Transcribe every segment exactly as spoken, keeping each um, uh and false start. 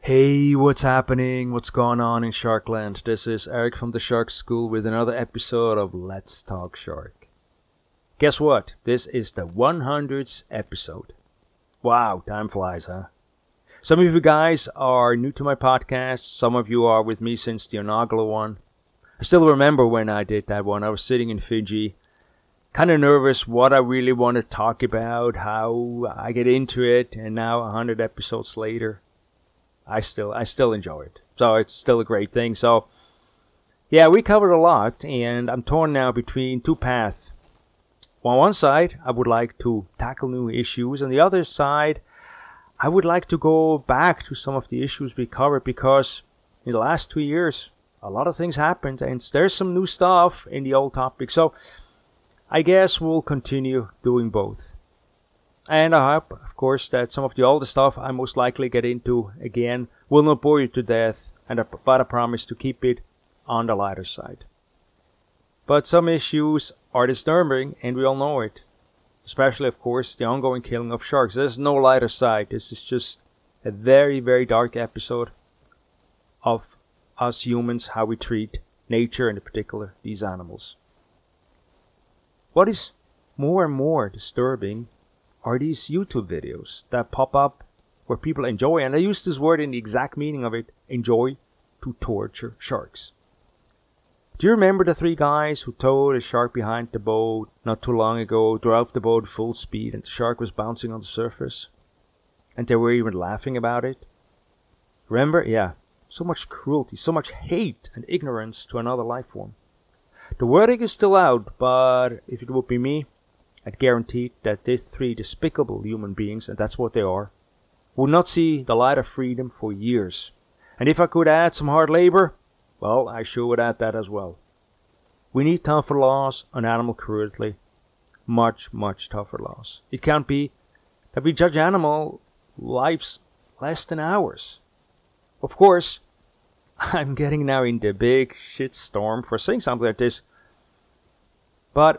Hey, what's happening? What's going on in Sharkland? This is Eric from the Shark School with another episode of Let's Talk Shark. Guess what? This is the one hundredth episode. Wow, time flies, huh? Some of you guys are new to my podcast. Some of you are with me since the inaugural one. I still remember when I did that one. I was sitting in Fiji, kind of nervous what I really want to talk about, how I get into it, and now one hundred episodes later, I still I still enjoy it. So it's still a great thing. So yeah, we covered a lot, and I'm torn now between two paths. On one side, I would like to tackle new issues. On the other side, I would like to go back to some of the issues we covered, because in the last two years, a lot of things happened, and there's some new stuff in the old topic. So I guess we'll continue doing both. And I hope, of course, that some of the older stuff I most likely get into again will not bore you to death, and I, but I promise to keep it on the lighter side. But some issues are disturbing, and we all know it. Especially, of course, the ongoing killing of sharks. There's no lighter side. This is just a very, very dark episode of us humans, how we treat nature, and in particular, these animals. What is more and more disturbing are these YouTube videos that pop up where people enjoy, and I use this word in the exact meaning of it, enjoy to torture sharks. Do you remember the three guys who towed a shark behind the boat not too long ago, drove the boat full speed, and the shark was bouncing on the surface? And they were even laughing about it? Remember? Yeah. So much cruelty, so much hate and ignorance to another life form. The verdict is still out, but if it would be me, I'd guarantee that these three despicable human beings, and that's what they are, would not see the light of freedom for years. And if I could add some hard labor, well, I sure would add that as well. We need tougher laws on animal cruelty. Much, much tougher laws. It can't be that we judge animal lives less than ours. Of course, I'm getting now into a big shitstorm for saying something like this, but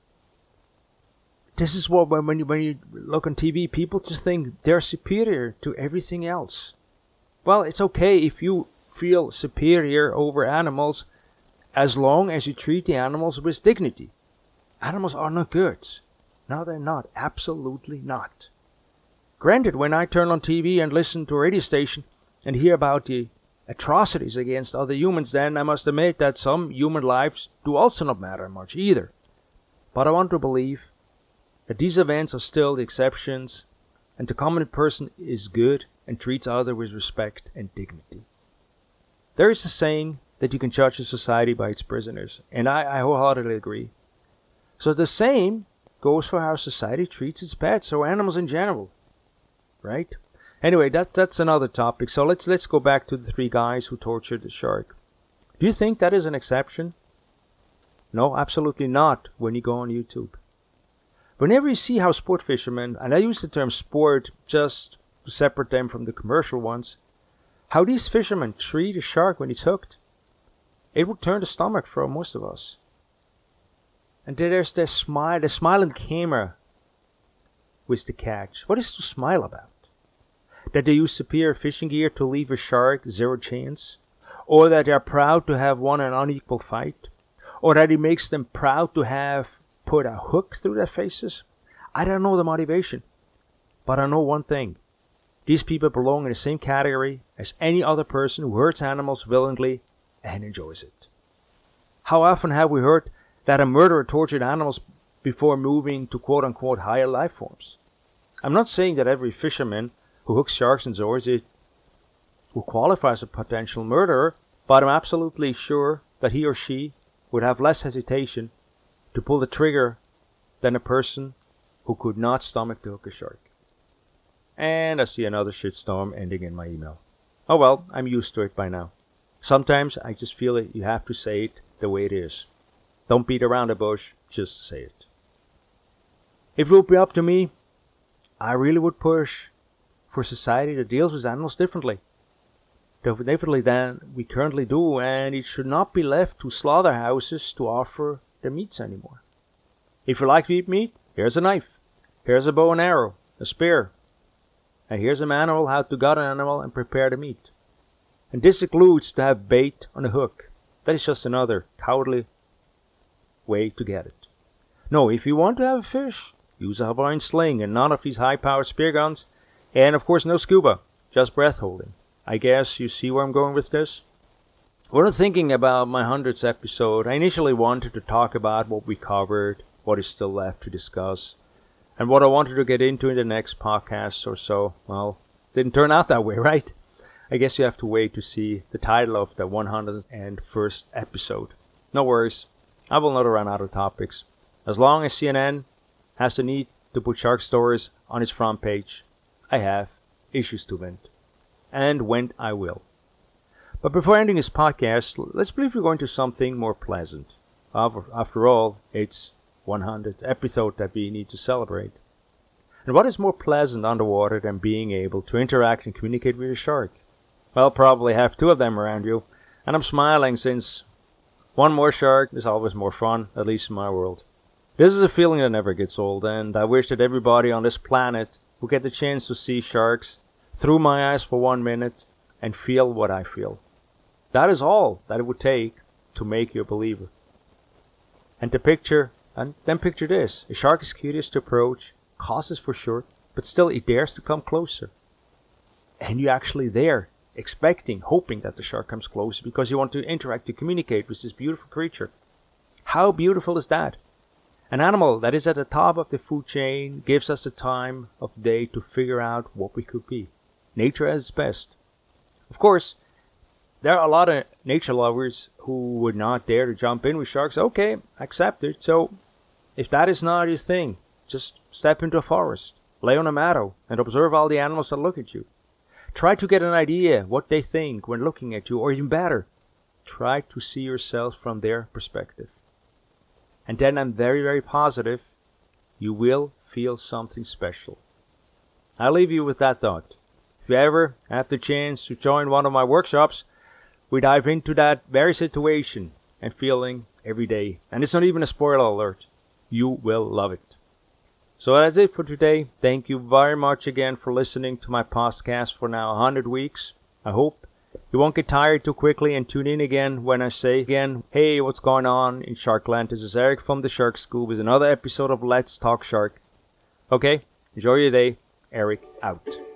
this is what, when you, when you look on T V, people just think they're superior to everything else. Well, it's okay if you feel superior over animals as long as you treat the animals with dignity. Animals are not goods. No, they're not. Absolutely not. Granted, when I turn on T V and listen to a radio station and hear about the atrocities against other humans, then I must admit that some human lives do also not matter much either. But I want to believe that these events are still the exceptions, and the common person is good and treats others with respect and dignity. There is a saying that you can judge a society by its prisoners, and I, I wholeheartedly agree. So the same goes for how society treats its pets or animals in general, right? Anyway, that that's another topic. So let's let's go back to the three guys who tortured the shark. Do you think that is an exception? No, absolutely not. When you go on YouTube. Whenever you see how sport fishermen, and I use the term sport just to separate them from the commercial ones, how these fishermen treat a shark when it's hooked, it would turn the stomach for most of us. And then there's their smile, the smile on camera with the catch. What is to smile about? That they use superior fishing gear to leave a shark zero chance? Or that they are proud to have won an unequal fight? Or that it makes them proud to have put a hook through their faces? I don't know the motivation, but I know one thing. These people belong in the same category as any other person who hurts animals willingly and enjoys it. How often have we heard that a murderer tortured animals before moving to quote-unquote higher life forms? I'm not saying that every fisherman who hooks sharks and enjoys it will qualify as a potential murderer, but I'm absolutely sure that he or she would have less hesitation to pull the trigger than a person who could not stomach to hook a shark. And I see another shitstorm ending in my email. Oh well, I'm used to it by now. Sometimes I just feel it, you have to say it the way it is. Don't beat around the bush, just say it. If it would be up to me, I really would push for society that deals with animals differently. Differently than we currently do, and it should not be left to slaughterhouses to offer their meats anymore. If you like to eat meat, here's a knife. Here's a bow and arrow, a spear. And here's a manual how to gut an animal and prepare the meat. And this includes to have bait on a hook. That is just another cowardly way to get it. No, if you want to have a fish, use a Hawaiian sling and none of these high-powered spear guns. And of course no scuba, just breath holding. I guess you see where I'm going with this? When I'm thinking about my hundredth episode, I initially wanted to talk about what we covered, what is still left to discuss, and what I wanted to get into in the next podcast or so. Well, didn't turn out that way, right? I guess you have to wait to see the title of the one hundred first episode. No worries, I will not run out of topics. As long as C N N has the need to put shark stories on its front page, I have issues to vent. And vent I will. But before ending this podcast, let's believe we're going to something more pleasant. After all, it's one hundredth episode that we need to celebrate. And what is more pleasant underwater than being able to interact and communicate with a shark? Well, probably have two of them around you. And I'm smiling since one more shark is always more fun, at least in my world. This is a feeling that never gets old, and I wish that everybody on this planet would get the chance to see sharks through my eyes for one minute and feel what I feel. That is all that it would take to make you a believer. And to picture, and then picture this. A shark is curious to approach, causes for sure, but still it dares to come closer. And you're actually there, expecting, hoping that the shark comes closer because you want to interact, to communicate with this beautiful creature. How beautiful is that? An animal that is at the top of the food chain gives us the time of day to figure out what we could be. Nature at its best. Of course, there are a lot of nature lovers who would not dare to jump in with sharks. Okay, accept it. So, if that is not your thing, just step into a forest, lay on a meadow, and observe all the animals that look at you. Try to get an idea what they think when looking at you, or even better, try to see yourself from their perspective. And then I'm very, very positive you will feel something special. I'll leave you with that thought. If you ever have the chance to join one of my workshops, we dive into that very situation and feeling every day. And it's not even a spoiler alert. You will love it. So that's it for today. Thank you very much again for listening to my podcast for now one hundred weeks. I hope you won't get tired too quickly and tune in again when I say again, hey, what's going on in Sharkland? This is Eric from the Shark School with another episode of Let's Talk Shark. Okay, enjoy your day. Eric out.